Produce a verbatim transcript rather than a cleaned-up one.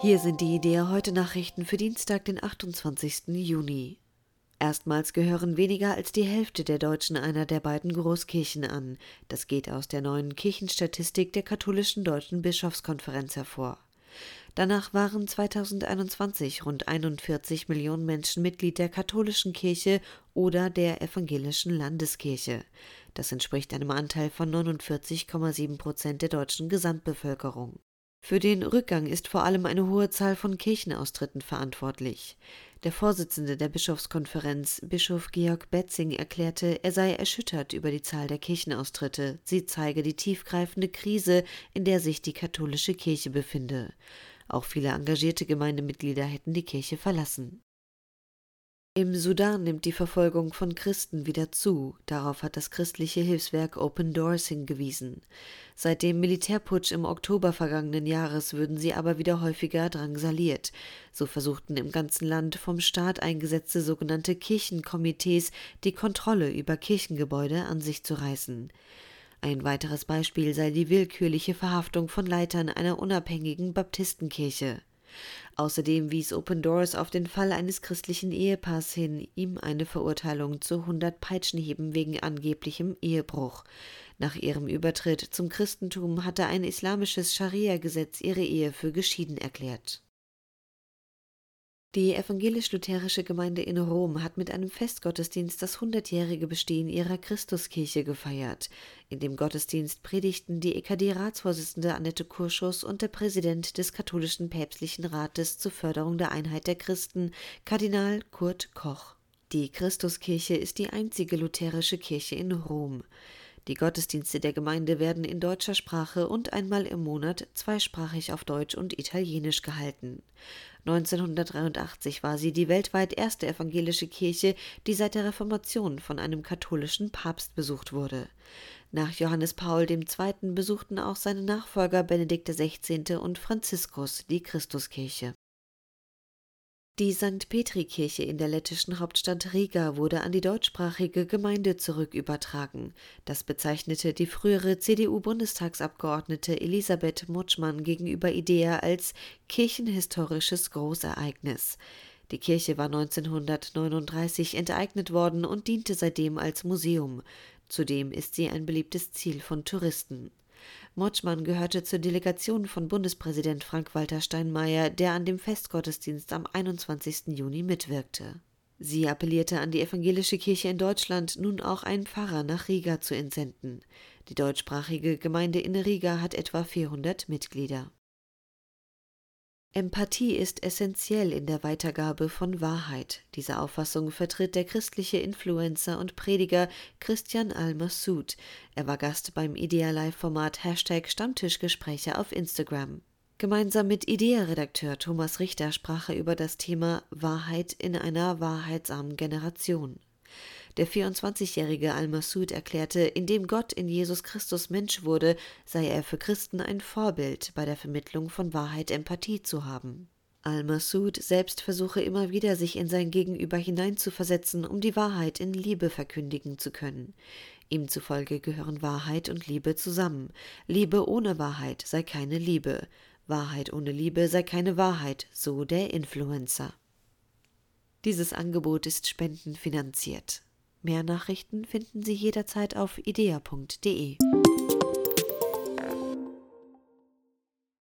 Hier sind die IDEA heute Nachrichten für Dienstag, den achtundzwanzigsten Juni. Erstmals gehören weniger als die Hälfte der Deutschen einer der beiden Großkirchen an. Das geht aus der neuen Kirchenstatistik der Katholischen Deutschen Bischofskonferenz hervor. Danach waren zweitausendeinundzwanzig rund einundvierzig Millionen Menschen Mitglied der katholischen Kirche oder der evangelischen Landeskirche. Das entspricht einem Anteil von neunundvierzig Komma sieben Prozent der deutschen Gesamtbevölkerung. Für den Rückgang ist vor allem eine hohe Zahl von Kirchenaustritten verantwortlich. Der Vorsitzende der Bischofskonferenz, Bischof Georg Betzing, erklärte, er sei erschüttert über die Zahl der Kirchenaustritte. Sie zeige die tiefgreifende Krise, in der sich die katholische Kirche befinde. Auch viele engagierte Gemeindemitglieder hätten die Kirche verlassen. Im Sudan nimmt die Verfolgung von Christen wieder zu. Darauf hat das christliche Hilfswerk Open Doors hingewiesen. Seit dem Militärputsch im Oktober vergangenen Jahres würden sie aber wieder häufiger drangsaliert. So versuchten im ganzen Land vom Staat eingesetzte sogenannte Kirchenkomitees die Kontrolle über Kirchengebäude an sich zu reißen. Ein weiteres Beispiel sei die willkürliche Verhaftung von Leitern einer unabhängigen Baptistenkirche. Außerdem wies Open Doors auf den Fall eines christlichen Ehepaars hin, ihm eine Verurteilung zu hundert Peitschenhieben wegen angeblichem Ehebruch. Nach ihrem Übertritt zum Christentum hatte ein islamisches Scharia-Gesetz ihre Ehe für geschieden erklärt. Die evangelisch-lutherische Gemeinde in Rom hat mit einem Festgottesdienst das hundertjährige Bestehen ihrer Christuskirche gefeiert. In dem Gottesdienst predigten die E K D-Ratsvorsitzende Annette Kurschus und der Präsident des katholischen päpstlichen Rates zur Förderung der Einheit der Christen, Kardinal Kurt Koch. Die Christuskirche ist die einzige lutherische Kirche in Rom. Die Gottesdienste der Gemeinde werden in deutscher Sprache und einmal im Monat zweisprachig auf Deutsch und Italienisch gehalten. neunzehnhundertdreiundachtzig war sie die weltweit erste evangelische Kirche, die seit der Reformation von einem katholischen Papst besucht wurde. Nach Johannes Paul der Zweite besuchten auch seine Nachfolger Benedikt der Sechzehnte und Franziskus die Christuskirche. Die Sankt Petri-Kirche in der lettischen Hauptstadt Riga wurde an die deutschsprachige Gemeinde zurückübertragen. Das bezeichnete die frühere C D U-Bundestagsabgeordnete Elisabeth Motschmann gegenüber IDEA als kirchenhistorisches Großereignis. Die Kirche war neunzehnhundertneununddreißig enteignet worden und diente seitdem als Museum. Zudem ist sie ein beliebtes Ziel von Touristen. Motschmann gehörte zur Delegation von Bundespräsident Frank-Walter Steinmeier, der an dem Festgottesdienst am einundzwanzigsten Juni mitwirkte. Sie appellierte an die evangelische Kirche in Deutschland, nun auch einen Pfarrer nach Riga zu entsenden. Die deutschsprachige Gemeinde in Riga hat etwa vierhundert Mitglieder. Empathie ist essentiell in der Weitergabe von Wahrheit. Diese Auffassung vertritt der christliche Influencer und Prediger Christian Al-Massoud. Er war Gast beim IDEA-Live-Format Hashtag Stammtischgespräche auf Instagram. Gemeinsam mit IDEA-Redakteur Thomas Richter sprach er über das Thema Wahrheit in einer wahrheitsarmen Generation. Der vierundzwanzigjährige Al-Massoud erklärte, indem Gott in Jesus Christus Mensch wurde, sei er für Christen ein Vorbild, bei der Vermittlung von Wahrheit Empathie zu haben. Al-Massoud selbst versuche immer wieder, sich in sein Gegenüber hineinzuversetzen, um die Wahrheit in Liebe verkündigen zu können. Ihm zufolge gehören Wahrheit und Liebe zusammen. Liebe ohne Wahrheit sei keine Liebe. Wahrheit ohne Liebe sei keine Wahrheit, so der Influencer. Dieses Angebot ist spendenfinanziert. Mehr Nachrichten finden Sie jederzeit auf idea punkt de.